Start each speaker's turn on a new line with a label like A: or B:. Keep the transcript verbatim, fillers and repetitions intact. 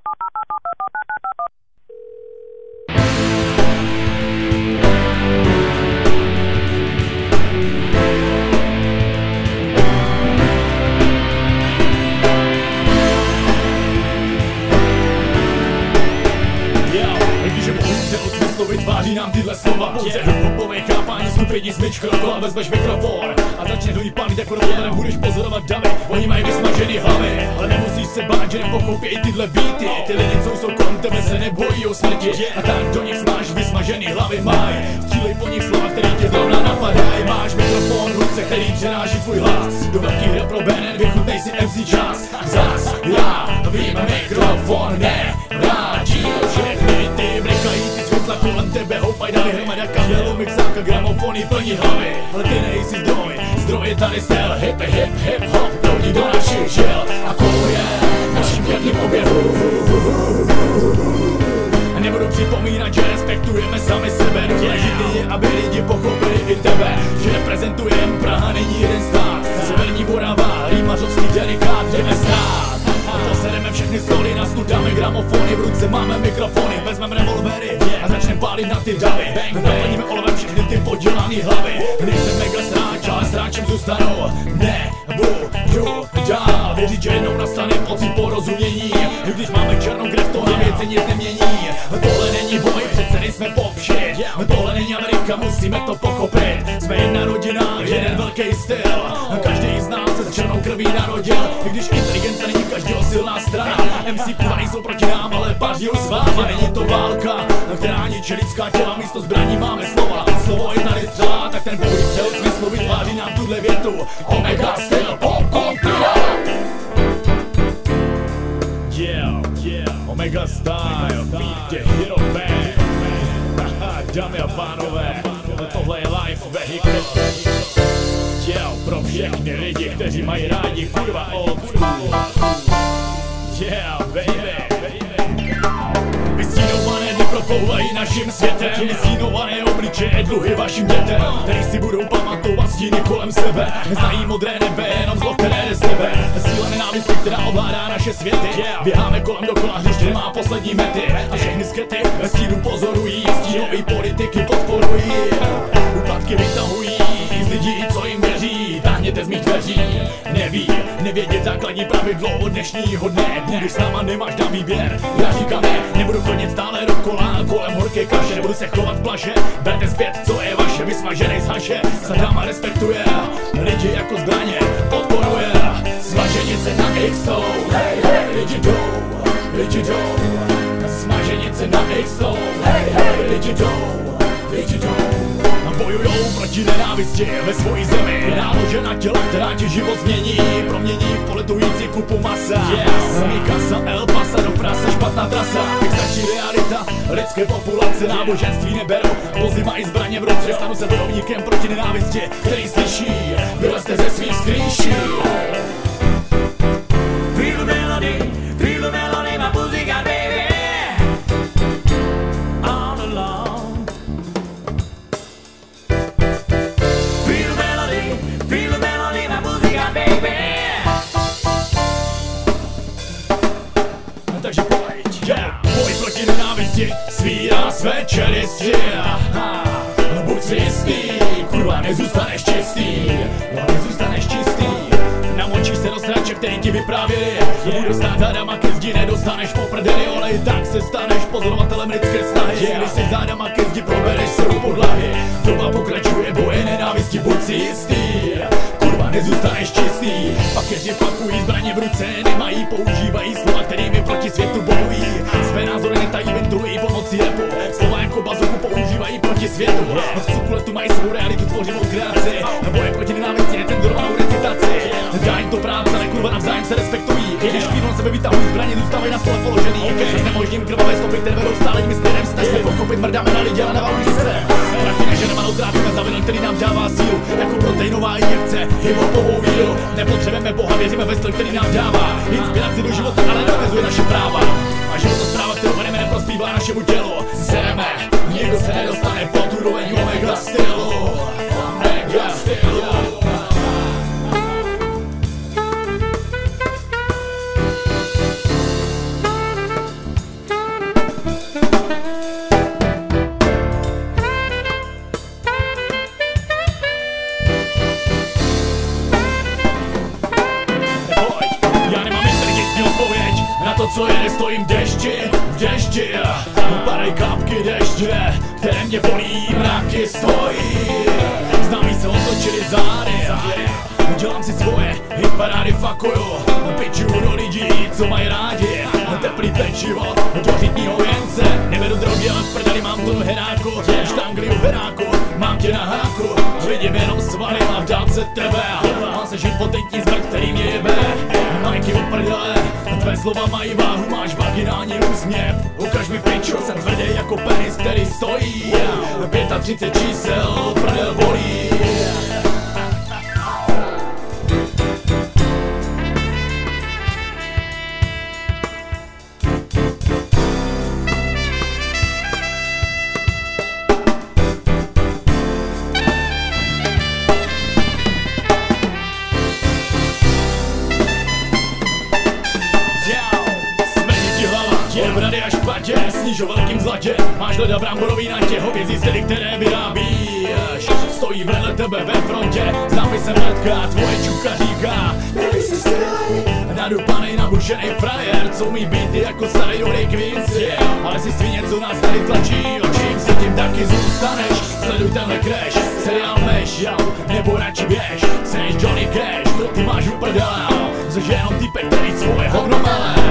A: Vytváří nám tyhle slova, pouze hip-hopové chápání, stupidní smyčko dokola, vezmeš mikrofon a začne do ní palit jako robotem, budeš pozorovat davy, oni mají vysmažený hlavy, ale nemusíš se bát, že nepochopějí tyhle beaty, ty lidi, co jsou kolem tebe, se nebojí o smrti a tak do nich máš vysmažený hlavy, maj, střílej po nich slova, který tě zrovna napadají, máš mikrofon v ruce, který přenáší tvůj hlas, do velký hry pro B N N, vychutnej si M C čas, zas, já vím, mikrofon nevrátí, všechny ty blikající světla kolem tebe houpají dali hromada kabelů, mixáka, gramofony plní hlavy, ale ty nejsi zdroj, zdroj je tady stel, hip hip hip hop, proudí do našich žil a koluje naším pěkným oběhu. Nebudu připomínat, že respektujeme sami sebe, důležitý je, aby lidi pochopili i tebe, že reprezentujem Praha, není jeden stát, Severní Morava, rýmařovský delikát, jdeme stát. Posedeme všechny stoly, na stůl dáme gramofony, v ruce máme mikrofony, vezmeme revolvery a začneme pálit na ty davy. Naplníme olovem všechny ty podělaný hlavy. Nejsem mega sráč, ale sráčem zůstanou. Nebudu dál věřit, že jednou nastane pocit porozumění. Když máme černou krev, tohle věci nic nemění. Tohle není boj, přece nejsme popšit. Tohle není Amerika, musíme to pochopit. Jsme jedna rodina, jeden velký styl. Každý z nás se s černou krví narodil. I když inteligence není každého silná strana. M C P nejsou proti nám, ale páří s váma. Není to válka, která ničí lidská těla. Místo zbraní máme slova. Slovo je tady střela, tak ten boj chtěl smyslu vytváří nám tuhle větu. Omega styl, pop cultura. Yeah, yeah, Omega style, feed the hero band. Dámy a pánové, tohle je live vehicle. Yeah, pro všechny lidi, kteří mají rádi kurva old school. Yeah, baby. Vystínované dny proplouvají naším světem. Vystínované obličeje dluhy vašim dětem, který si budou pamatovat stíny kolem sebe. Neznají modré nebe, jenom zlo, které jde z nebe. Síla nenávisti, která ovládá naše světy. Běháme kolem dokola, když nemá poslední mety. A všechny skryty ve stínu pozorují. Stínový politiky podporují. Úpadky vytahují z lidí, co jim věří. Táhněte z mých dveří. Neví, nevědět základní pravidlo od dnešního dne. Budeš s náma, nemáš na výběr. Já říkám ne, nebudu chodit stále dokola kolem horké kaše. Nebudu se chovat plaše, berte zpět, co je vaše. Vysmaženej z haše, Sadáma respektuje. Lidi jako zbraně podporuje. Smaženice na X tou, hej, hej, lidi jdou, lidi jdou. Smaženice na X tou, hej, hej, lidi jdou, lidi jdou. Bojujou proti nenávisti ve svojí zemi. Náložená těla, která ti život změní. Promění v poletující kupu masa. Yes. Mikasa, El Paso, do prasa, špatná trasa. Fixační realita lidské populace. Náboženství neberou, vozy mají zbraně v ruce. Stanu se bojovníkem proti nenávisti, který slyší. Vylezte ze svých skrýší.
B: Feel the melody, feel the melody, my muzika, baby. All along. Feel the melody, feel the melody, my muzika, baby.
A: Takže pojď, yeah. Boj proti nenávisti svírá své čelisti. Aha. Buď si jistý, kurva, nezůstaneš čistý. Nezůstaneš čistý. Namočíš se do srače, který ti vyprávěli. Budu stát zádama ke zdi, nedostaneš po prdeli, ale i tak se staneš pozorovatelem lidské snahy. Když si zádama ke zdi probereš se do podlahy. Doba pokračuje, boje nenávisti, buď si jistý. Kurva, nezůstaneš čistý. Pakeři pakují zbraně v ruce, nemají, používají slova, kterými proti světu bojují. Své názory netají, ventilují pomocí rapu. Slova jako bazuku používají proti světu. V cukletu mají svou realitu, tvořivou kreaci. Boje proti nenávisti, necenzurovanou recitaci. Dají to práce, ale kurva navzájem se respektují. I když klínu na sebe vytahují zbraně, zůstávají na stole položený. Okay. Nemožním krvavé stopy, které vedou stále tím směrem. Snaž se pochopit, mrdáme na lidi, ale na války se. Prachy neženeme, utrácíme za vinon, který nám dává sílu. Jako proteinová injekce, hip-hopovou víru. Nepotřebujeme Boha, věříme ve styl, který nám dává inspiraci do života, ale neomezuje naše práva. A životospráva, kterou vedeme, neprospívá našemu tělu. Sereme, nikdo se nedostane pod úroveň Omega stylu. Omega stylu. auto, co jede, stojím v dešti, v dešti. Padají kapky deště, které mě bolí, mraky stojí. Známí se otočili zády, dělám si svoje hitparády, fakuju, pičuju do lidí, co mají rádi. Teplý pečivo, do řitního věnce, nevedu drogy, ale v prdeli mám tu heráku. Štangli u heráku, mám tě na háku, vidím jenom svaly, mám v dálce tebe. Mám se žít potentní zmrt, který mě jebe. Majky u prdele, tvé slova mají váhu, máš vaginální úsměv. Ukaž mi piču, jsem tvrdý jako penis, který stojí. třicet pět čísel, prdel bolí. Od brady až k patě, sníž o velkým zlatě. Máš leda bramborový na tě, hovězí stedy, které vyrábíš. Stojí vedle tebe ve frontě, s nápisem letka, tvoje čuka říká: Baby si straj. Nadupanej, nabušenej frajer, co umí být jako starý dobrý Quincy. Ale si svině, co nás tady tlačí, očím si tím taky zůstaneš. Sleduj tenhle crash, seriál Mesh, nebo radši běž. Jseš Johnny Cash, to ty máš uprdele, což je jenom týpek, který svoje hovno mele.